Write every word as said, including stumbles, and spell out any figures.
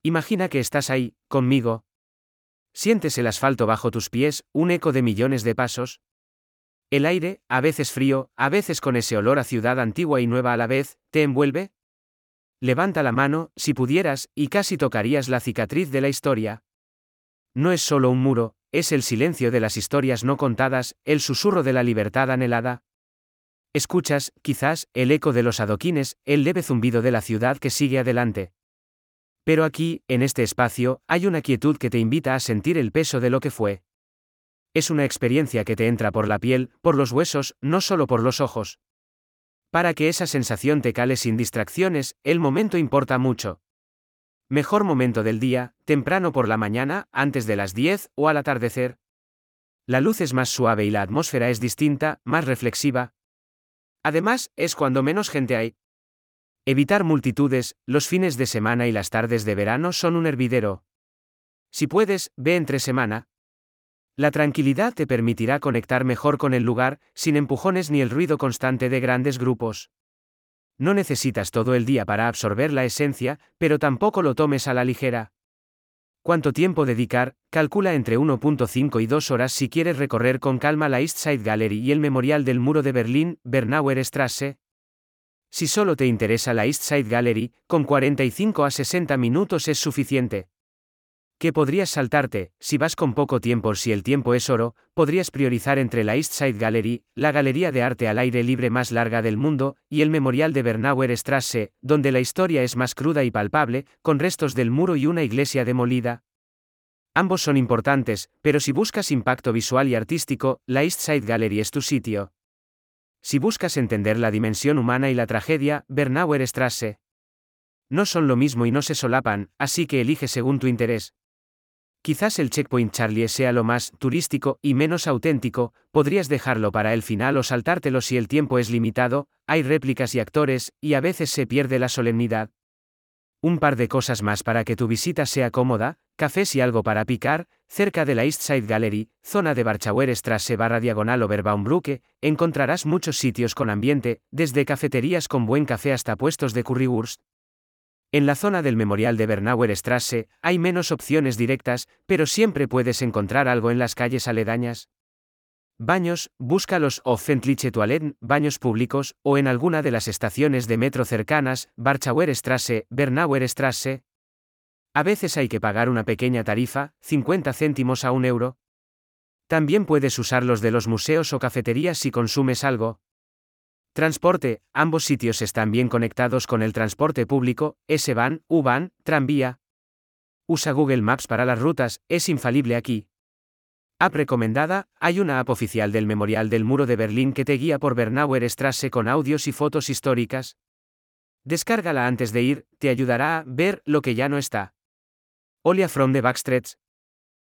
Imagina que estás ahí, conmigo. Sientes el asfalto bajo tus pies, un eco de millones de pasos. El aire, a veces frío, a veces con ese olor a ciudad antigua y nueva a la vez, ¿te envuelve? Levanta la mano, si pudieras, y casi tocarías la cicatriz de la historia. No es solo un muro, es el silencio de las historias no contadas, el susurro de la libertad anhelada. Escuchas, quizás, el eco de los adoquines, el leve zumbido de la ciudad que sigue adelante. Pero aquí, en este espacio, hay una quietud que te invita a sentir el peso de lo que fue. Es una experiencia que te entra por la piel, por los huesos, no solo por los ojos. Para que esa sensación te cale sin distracciones, el momento importa mucho. Mejor momento del día, temprano por la mañana, antes de las diez, o al atardecer. La luz es más suave y la atmósfera es distinta, más reflexiva. Además, es cuando menos gente hay. Evitar multitudes, los fines de semana y las tardes de verano son un hervidero. Si puedes, ve entre semana. La tranquilidad te permitirá conectar mejor con el lugar, sin empujones ni el ruido constante de grandes grupos. No necesitas todo el día para absorber la esencia, pero tampoco lo tomes a la ligera. ¿Cuánto tiempo dedicar? Calcula entre uno punto cinco y dos horas si quieres recorrer con calma la East Side Gallery y el Memorial del Muro de Berlín, Bernauer Straße. Si solo te interesa la East Side Gallery, con cuarenta y cinco a sesenta minutos es suficiente. ¿Qué podrías saltarte? Si vas con poco tiempo, si el tiempo es oro, podrías priorizar entre la East Side Gallery, la galería de arte al aire libre más larga del mundo, y el Memorial de Bernauer Straße, donde la historia es más cruda y palpable, con restos del muro y una iglesia demolida. Ambos son importantes, pero si buscas impacto visual y artístico, la East Side Gallery es tu sitio. Si buscas entender la dimensión humana y la tragedia, Bernauer Straße. No son lo mismo y no se solapan, así que elige según tu interés. Quizás el Checkpoint Charlie sea lo más turístico y menos auténtico, podrías dejarlo para el final o saltártelo si el tiempo es limitado, hay réplicas y actores, y a veces se pierde la solemnidad. Un par de cosas más para que tu visita sea cómoda: cafés y algo para picar, cerca de la East Side Gallery, zona de Warschauer Straße barra diagonal Oberbaumbrücke, encontrarás muchos sitios con ambiente, desde cafeterías con buen café hasta puestos de currywurst. En la zona del Memorial de Bernauer Straße, hay menos opciones directas, pero siempre puedes encontrar algo en las calles aledañas. Baños, busca los öffentliche Toiletten, baños públicos, o en alguna de las estaciones de metro cercanas, Warschauer Straße, Bernauer Straße. A veces hay que pagar una pequeña tarifa, cincuenta céntimos a un euro. También puedes usar los de los museos o cafeterías si consumes algo. Transporte, ambos sitios están bien conectados con el transporte público, S-Bahn, U-Bahn, tranvía. Usa Google Maps para las rutas, es infalible aquí. App recomendada: hay una app oficial del Memorial del Muro de Berlín que te guía por Bernauer Straße con audios y fotos históricas. Descárgala antes de ir, te ayudará a ver lo que ya no está. Olia from the Backstreets.